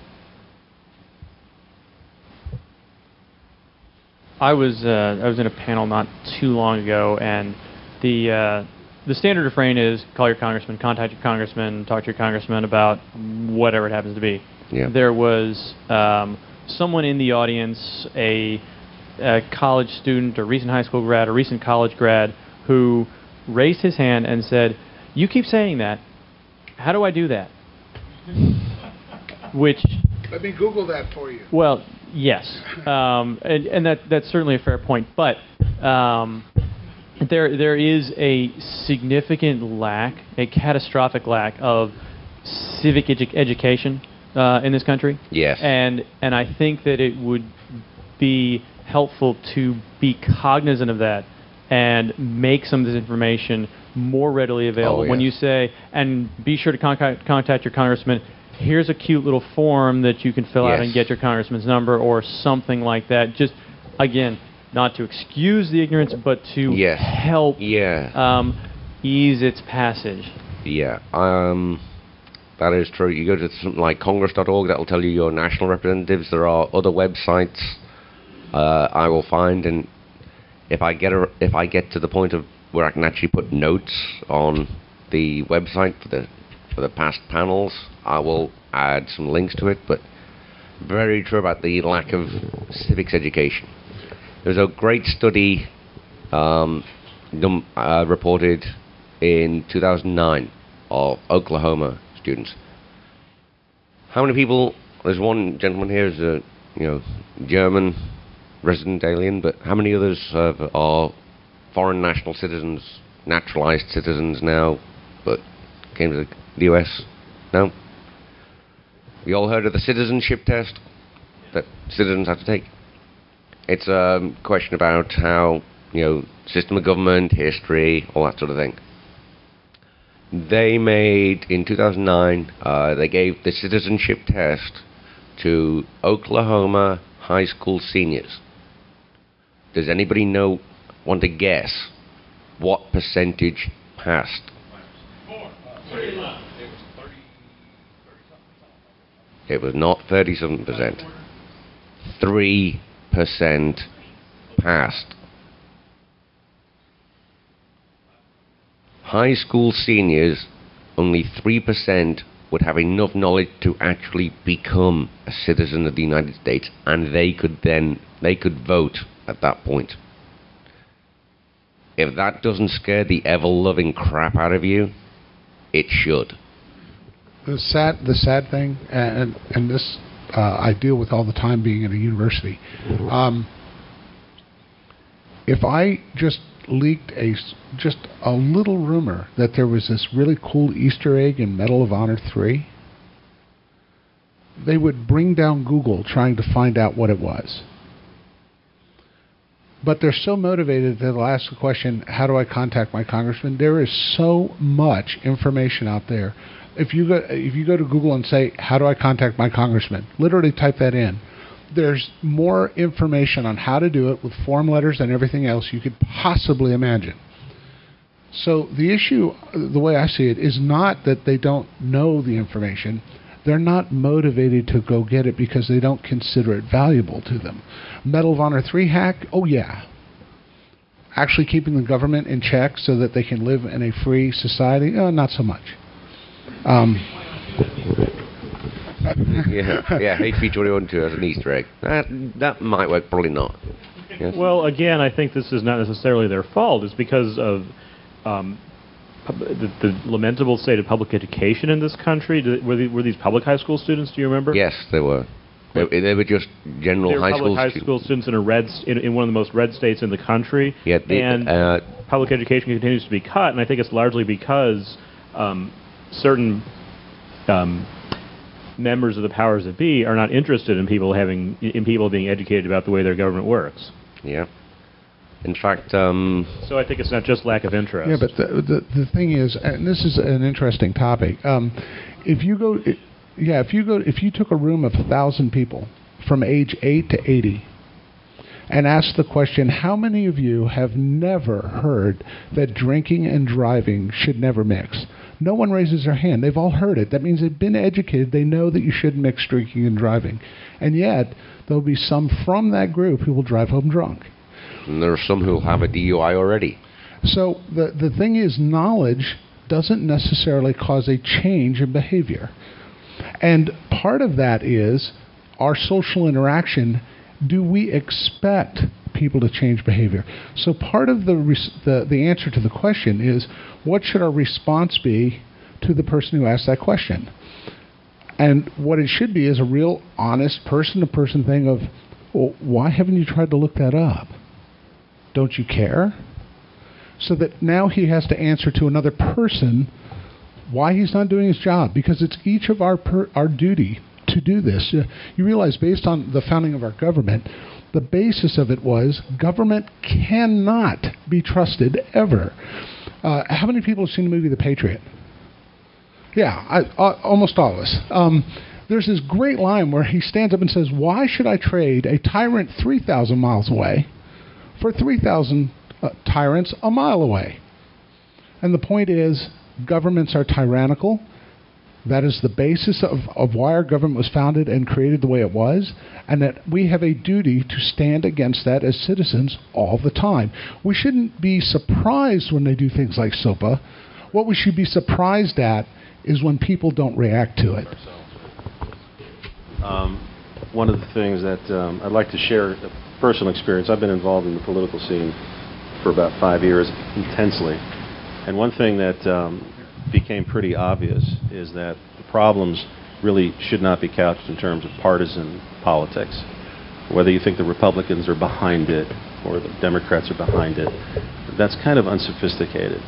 I was in a panel not too long ago, and the standard refrain is call your congressman, contact your congressman, talk to your congressman about whatever it happens to be. Yeah. There was someone in the audience, a college student, a recent high school grad, a recent college grad, who raised his hand and said, "You keep saying that. How do I do that?" Which... Let me Google that for you. Well, yes, and that's certainly a fair point, but there is a significant lack, a catastrophic lack of civic education in this country. Yes. And I think that it would be helpful to be cognizant of that and make some of this information more readily available. When you say, and be sure to contact your congressman, here's a cute little form that you can fill out and get your congressman's number or something like that. Just, again, not to excuse the ignorance, but to help ease its passage. Yeah, that is true. You go to something like congress.org, that will tell you your national representatives. There are other websites I will find, and if I get to the point of where I can actually put notes on the website for the past panels, I will add some links to it. But very true about the lack of civics education. There's a great study reported in 2009 of Oklahoma students. How many people? There's one gentleman here who's a German resident alien, but how many others are foreign national citizens, naturalized citizens now, but came to the U.S.? No? We all heard of the citizenship test that citizens have to take. It's a question about how, system of government, history, all that sort of thing. They made, in 2009, they gave the citizenship test to Oklahoma high school seniors. Does anybody want to guess what percentage passed? It was not 37%. 3% passed. High school seniors, only 3% would have enough knowledge to actually become a citizen of the United States, and they could vote at that point. If that doesn't scare the ever-loving crap out of you, it should. The sad thing, and this I deal with all the time being at a university. If I just leaked just a little rumor that there was this really cool Easter egg in Medal of Honor 3, they would bring down Google trying to find out what it was. But they're so motivated that they'll ask the question, how do I contact my congressman? There is so much information out there. If you go to Google and say, how do I contact my congressman? Literally type that in. There's more information on how to do it with form letters and everything else you could possibly imagine. So the issue, the way I see it, is not that they don't know the information. They're not motivated to go get it because they don't consider it valuable to them. Medal of Honor 3 hack? Oh, yeah. Actually keeping the government in check so that they can live in a free society? Not so much. HB 21-2 as an Easter egg. That might work, probably not. Yes. Well, again, I think this is not necessarily their fault. It's because of the lamentable state of public education in this country. Were these public high school students? Do you remember? Yes, they were. They were just general high school students. High school students in one of the most red states in the country. Yeah, and public education continues to be cut, and I think it's largely because certain members of the powers that be are not interested in people being educated about the way their government works. Yeah. In fact, so I think it's not just lack of interest. Yeah, but the thing is, and this is an interesting topic. If you took a room of 1,000 people from age 8 to 80 and asked the question, how many of you have never heard that drinking and driving should never mix? No one raises their hand. They've all heard it. That means they've been educated. They know that you shouldn't mix drinking and driving. And yet, there'll be some from that group who will drive home drunk. And there are some who will have a DUI already. So the thing is, knowledge doesn't necessarily cause a change in behavior. And part of that is our social interaction. Do we expect people to change behavior? So part of the answer to the question is, what should our response be to the person who asked that question? And what it should be is a real honest person-to-person thing of, well, why haven't you tried to look that up? Don't you care? So that now he has to answer to another person Why he's not doing his job? Because it's each of our duty to do this. You realize, based on the founding of our government, the basis of it was government cannot be trusted ever. How many people have seen the movie The Patriot? Yeah, almost all of us. There's this great line where he stands up and says, "Why should I trade a tyrant 3,000 miles away for 3,000 tyrants a mile away?" And the point is, governments are tyrannical. That is the basis of why our government was founded and created the way it was, and that we have a duty to stand against that as citizens all the time. We shouldn't be surprised when they do things like SOPA. What we should be surprised at is when people don't react to it. One of the things that I'd like to share, a personal experience. I've been involved in the political scene for about 5 years intensely. And one thing that became pretty obvious is that the problems really should not be couched in terms of partisan politics. Whether you think the Republicans are behind it or the Democrats are behind it, that's kind of unsophisticated.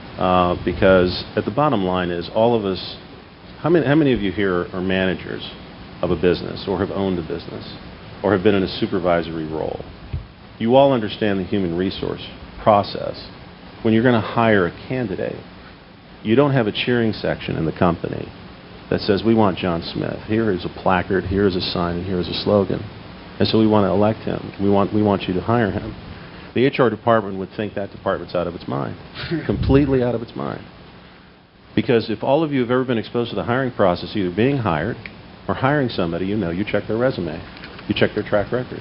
Because at the bottom line is all of us, how many of you here are managers of a business or have owned a business or have been in a supervisory role? You all understand the human resource process. When you're going to hire a candidate, you don't have a cheering section in the company that says, "We want John Smith. Here is a placard, here is a sign, and here is a slogan. And so we want to elect him. We want you to hire him." The HR department would think that department's out of its mind, completely out of its mind. Because if all of you have ever been exposed to the hiring process, either being hired or hiring somebody, you check their resume. You check their track record.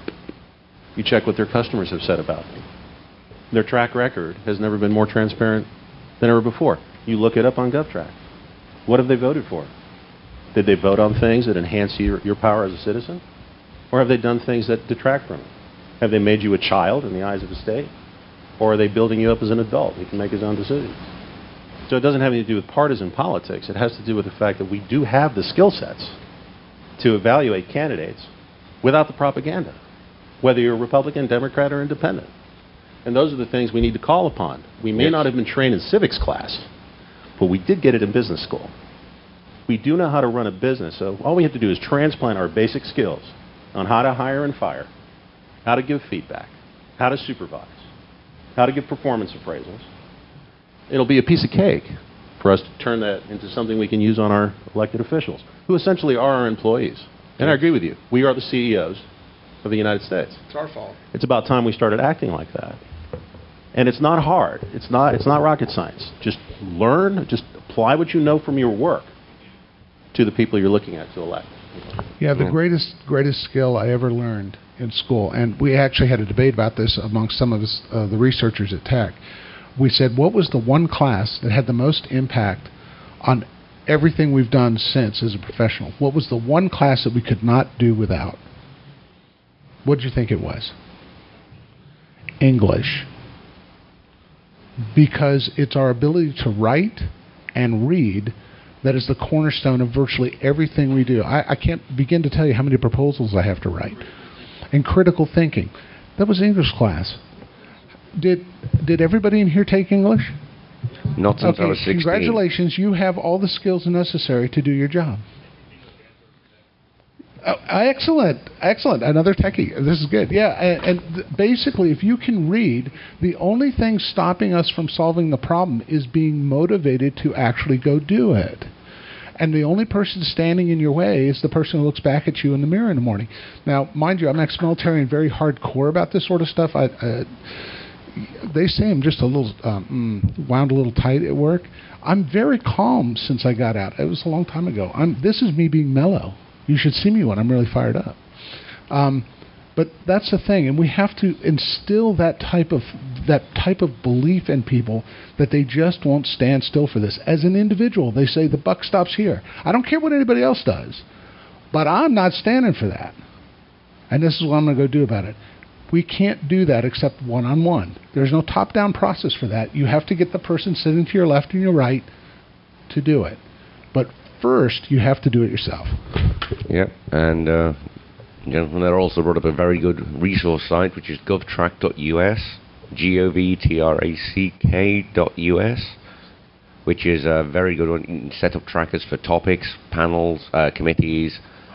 You check what their customers have said about them. Their track record has never been more transparent than ever before. You look it up on GovTrack. What have they voted for? Did they vote on things that enhance your power as a citizen? Or have they done things that detract from it? Have they made you a child in the eyes of the state? Or are they building you up as an adult who can make his own decisions? So it doesn't have anything to do with partisan politics. It has to do with the fact that we do have the skill sets to evaluate candidates without the propaganda, whether you're Republican, Democrat, or Independent. And those are the things we need to call upon. We may not have been trained in civics class, but we did get it in business school. We do know how to run a business, so all we have to do is transplant our basic skills on how to hire and fire, how to give feedback, how to supervise, how to give performance appraisals. It'll be a piece of cake for us to turn that into something we can use on our elected officials, who essentially are our employees. And I agree with you. We are the CEOs of the United States. It's our fault. It's about time we started acting like that. And it's not hard. It's not rocket science. Just learn, just apply what you know from your work to the people you're looking at to elect. Yeah, the greatest skill I ever learned in school, and we actually had a debate about this amongst some of us, the researchers at Tech. We said, what was the one class that had the most impact on everything we've done since as a professional? What was the one class that we could not do without? What did you think it was? English. Because it's our ability to write and read that is the cornerstone of virtually everything we do. I can't begin to tell you how many proposals I have to write. And critical thinking. That was English class. Did everybody in here take English? Not since I was 16. Congratulations, you have all the skills necessary to do your job. Excellent. Another techie. This is good. Yeah, and basically, if you can read, the only thing stopping us from solving the problem is being motivated to actually go do it. And the only person standing in your way is the person who looks back at you in the mirror in the morning. Now, mind you, I'm ex-military and very hardcore about this sort of stuff. They say I'm just a little wound a little tight at work. I'm very calm since I got out. It was a long time ago. This is me being mellow. You should see me when I'm really fired up. But that's the thing, and we have to instill that type of belief in people that they just won't stand still for this. As an individual, they say the buck stops here. I don't care what anybody else does, but I'm not standing for that. And this is what I'm going to go do about it. We can't do that except one-on-one. There's no top-down process for that. You have to get the person sitting to your left and your right to do it. But first, you have to do it yourself. Yeah, and and they're also brought up a very good resource site, which is govtrack.us, govtrack.us. which is a very good one. You can set up trackers for topics, panels, committees.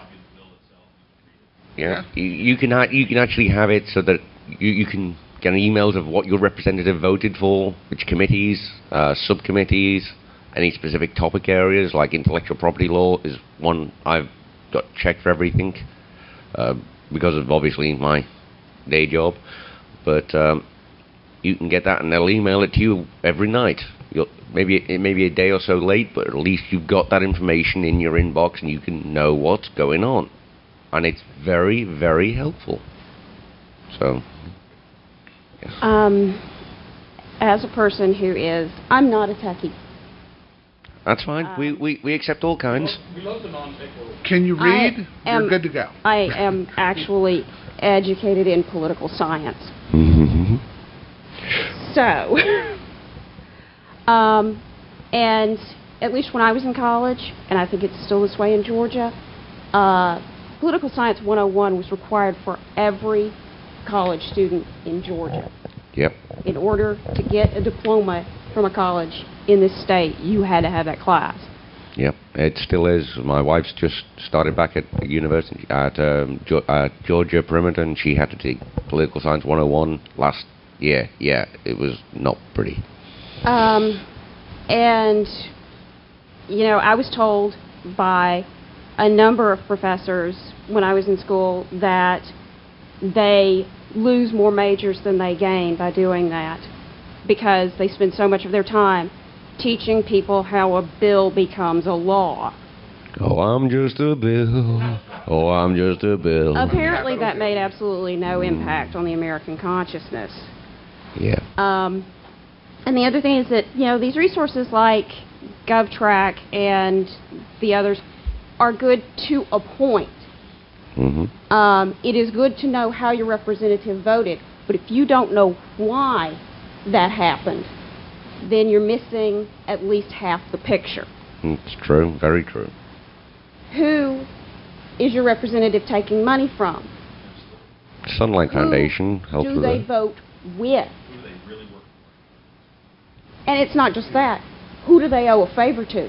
Yeah, you can actually have it so that you can get emails of what your representative voted for, which committees, subcommittees, any specific topic areas, like intellectual property law is one I've got checked for everything, because of obviously my day job. But you can get that, and they'll email it to you every night. It may be a day or so late, but at least you've got that information in your inbox, and you can know what's going on. And it's very, very helpful. So, yes. As a person who I'm not a techie. That's fine. We accept all kinds. We love the non-tech. Can you read? You're good to go. I am actually educated in political science. Mm-hmm. So, and at least when I was in college, and I think it's still this way in Georgia, Political Science 101 was required for every college student in Georgia. Yep. In order to get a diploma from a college in this state, you had to have that class. Yep, it still is. My wife's just started back at university at Georgia Perimeter, and she had to take Political Science 101 last year. Yeah, it was not pretty. And, I was told by a number of professors when I was in school that they lose more majors than they gain by doing that, because they spend so much of their time teaching people how a bill becomes a law. Oh, I'm just a bill. Oh, I'm just a bill. Apparently that made absolutely no impact on the American consciousness. Yeah. And the other thing is that, these resources like GovTrack and the others are good to a point. Mm-hmm. It is good to know how your representative voted, but if you don't know why that happened, then you're missing at least half the picture. It's true, very true. Who is your representative taking money from? Sunlight Foundation helps with that. Who do they that. vote with? Who do they really work for? And it's not just that. Who do they owe a favor to?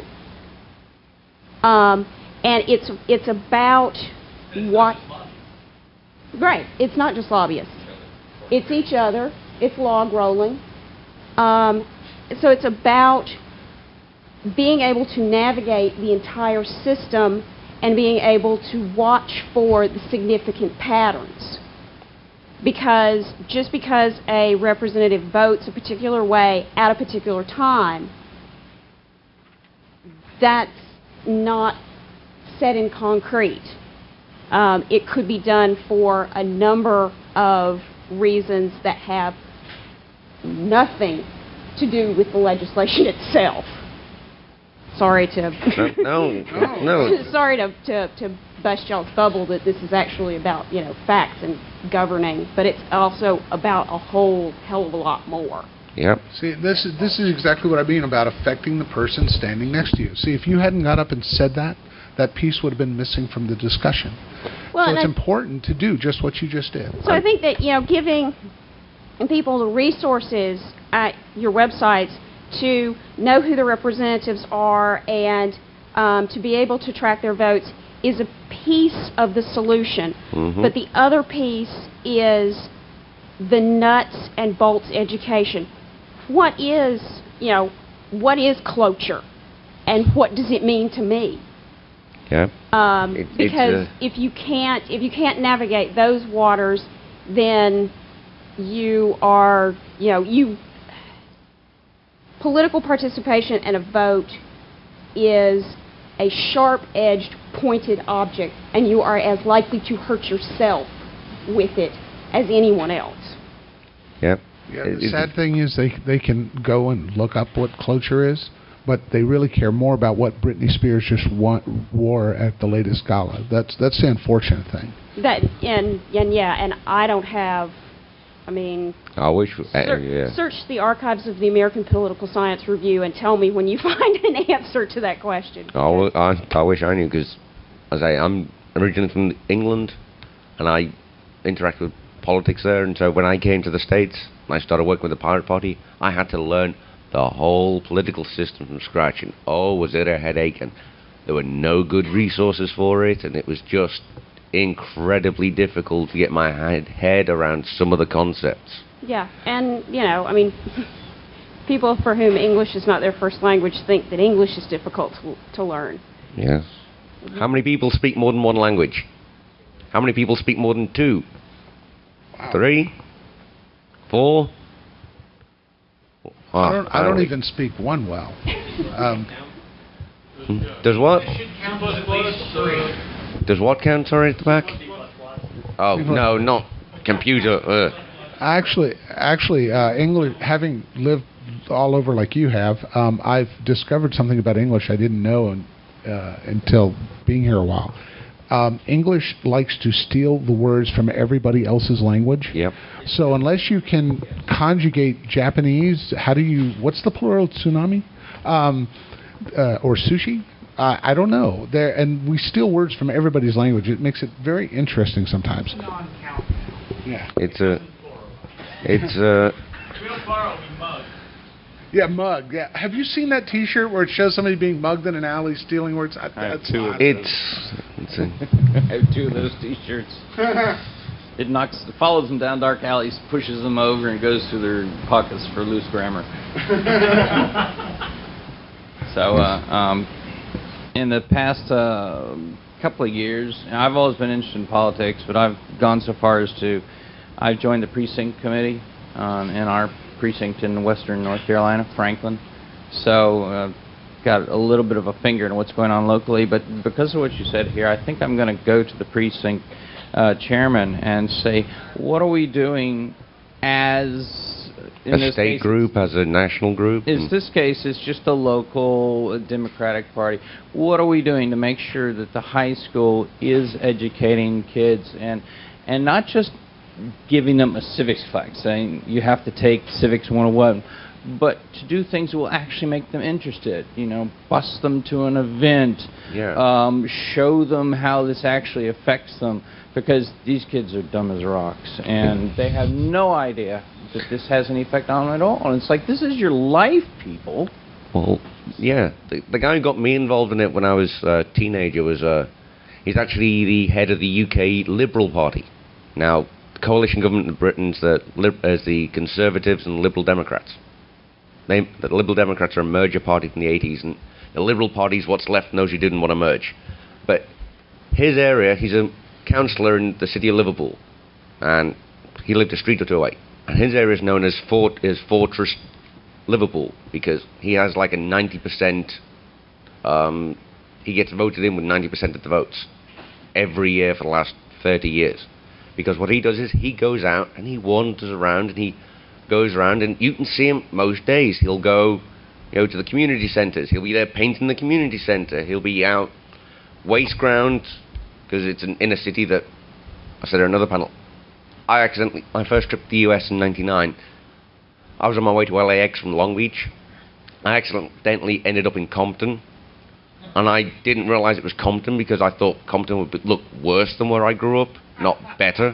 And it's about what... Right. It's not just lobbyists. It's each other. It's log rolling. So it's about being able to navigate the entire system and being able to watch for the significant patterns. Because just because a representative votes a particular way at a particular time, that's not set in concrete. It could be done for a number of reasons that have nothing to do with the legislation itself. Sorry to no. Sorry to bust y'all's bubble that this is actually about facts and governing, but it's also about a whole hell of a lot more. Yep. See, this is exactly what I mean about affecting the person standing next to you. See, if you hadn't got up and said that, that piece would have been missing from the discussion. Well, so it's important to do just what you just did. So I think that giving people the resources at your websites to know who the representatives are and to be able to track their votes is a piece of the solution. Mm-hmm. But the other piece is the nuts and bolts education. What is cloture, and what does it mean to me? Yeah. Because if you can't navigate those waters, then you are political participation and a vote is a sharp-edged, pointed object, and you are as likely to hurt yourself with it as anyone else. Yep. Yeah, the sad thing is they can go and look up what cloture is, but they really care more about what Britney Spears just wore at the latest gala. That's the unfortunate thing. And I don't have. I mean, I wish. Search the archives of the American Political Science Review and tell me when you find an answer to that question. I wish I knew, because, as I'm originally from England, and I interact with politics there, and so when I came to the States and I started working with the Pirate Party, I had to learn the whole political system from scratch, and oh, was it a headache, and there were no good resources for it, and it was just incredibly difficult to get my head around some of the concepts. Yeah, and, you know, I mean, people for whom English is not their first language think that English is difficult to learn. Yes. How many people speak more than one language? How many people speak more than two? Wow. 3? 4? I don't even speak one well. Does what? Does what count, sorry, at the back? Oh, no, not computer. Actually, English, having lived all over like you have, I've discovered something about English I didn't know until being here a while. English likes to steal the words from everybody else's language. Yep. So unless you can conjugate Japanese, what's the plural? Tsunami? Or sushi? I don't know. And we steal words from everybody's language. It makes it very interesting sometimes. Yeah. It's We don't borrow, we mug. Yeah, mug. Yeah. Have you seen that T-shirt where it shows somebody being mugged in an alley stealing words? I have two of I have 2 of those T-shirts. It follows them down dark alleys, pushes them over, and goes through their pockets for loose grammar. So, in the past couple of years, I've always been interested in politics, but I've gone so far as I've joined the precinct committee in our precinct in western North Carolina, Franklin. So, got a little bit of a finger in what's going on locally, but because of what you said here, I think I'm going to go to the precinct chairman and say, what are we doing as a state group, as a national group? In this case, it's just a local Democratic Party. What are we doing to make sure that the high school is educating kids and not just giving them a civics class, saying you have to take Civics 101, but to do things that will actually make them interested. You know, bus them to an event, show them how this actually affects them, because these kids are dumb as rocks, and they have no idea that this has any effect on them at all. And it's like, this is your life, people. Well, yeah. The guy who got me involved in it when I was a teenager was, he's actually the head of the UK Liberal Party. Now, the coalition government in Britain is the Conservatives and Liberal Democrats. The Liberal Democrats are a merger party from the 80s, and the Liberal Party is what's left and those who didn't want to merge. But his area, he's a councillor in the city of Liverpool, and he lived a street or two away. And his area is known as Fortress Liverpool, because he has like a 90%, he gets voted in with 90% of the votes every year for the last 30 years. Because what he does is he goes out and he wanders around and he goes around, and you can see him most days. He'll go, to the community centres. He'll be there painting the community centre. He'll be out waste ground, because it's an inner city that, I said in another panel, my first trip to the US in 99, I was on my way to LAX from Long Beach. I accidentally ended up in Compton, and I didn't realise it was Compton because I thought Compton would look worse than where I grew up, not better.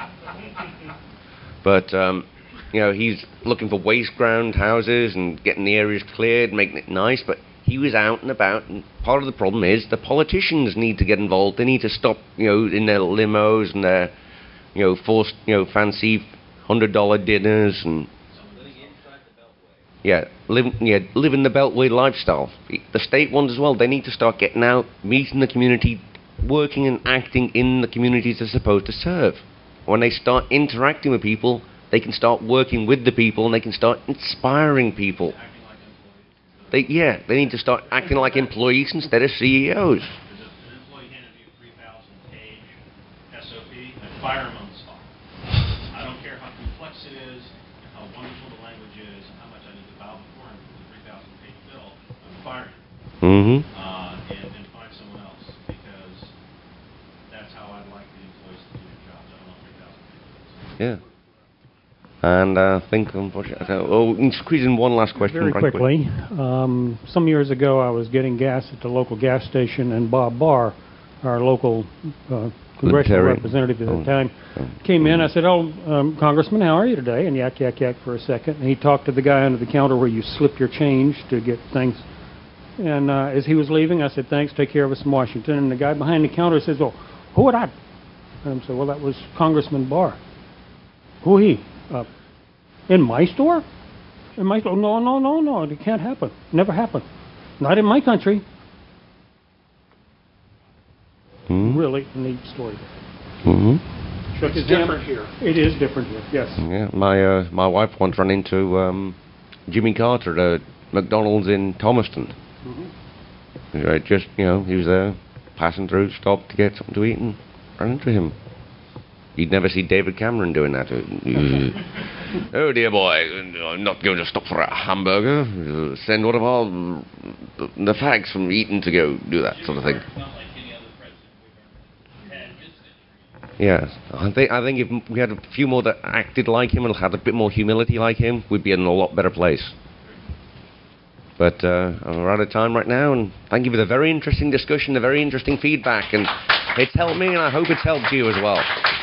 But, he's looking for waste ground houses and getting the areas cleared, making it nice, but he was out and about, and part of the problem is the politicians need to get involved. They need to stop, in their limos and their, forced, fancy $100 dinners and living the Beltway lifestyle. The state ones as well. They need to start getting out, meeting the community, working and acting in the communities they're supposed to serve. When they start interacting with people, they can start working with the people, and they can start inspiring people. They need to start acting like employees instead of CEOs. An employee handed me a 3,000-page SOP and fire him on the spot. I don't care how complex it is, how wonderful the language is, how much I need to bow before him for the 3,000-page bill. I'm firing him. And find someone else, because that's how I'd like the employees to do their jobs. I don't want 3,000 pages. Yeah. And I think, unfortunately, we can squeeze in one last question. Very quickly. Some years ago, I was getting gas at the local gas station, and Bob Barr, our local congressional Libertarian. representative at Oh. the time, came in. I said, Congressman, how are you today? And yak, yak, yak for a second. And he talked to the guy under the counter where you slip your change to get things. And as he was leaving, I said, thanks, take care of us in Washington. And the guy behind the counter says, oh, who would I? And I said, well, that was Congressman Barr. Who he? In my store? In my store? No, it can't happen. Never happened. Not in my country. Really neat story. Shook his hand. different here. It is different here, yes. Yeah, my wife once ran into Jimmy Carter at McDonald's in Thomaston. Just, he was there, passing through, stopped to get something to eat, and ran into him. You'd never see David Cameron doing that. Oh dear boy, I'm not going to stop for a hamburger. Send one of our the fags from Eton to go do that sort of thing. Yes, I think if we had a few more that acted like him and had a bit more humility like him, we'd be in a lot better place. But we're out of time right now, and thank you for the very interesting discussion, the very interesting feedback, and it's helped me, and I hope it's helped you as well.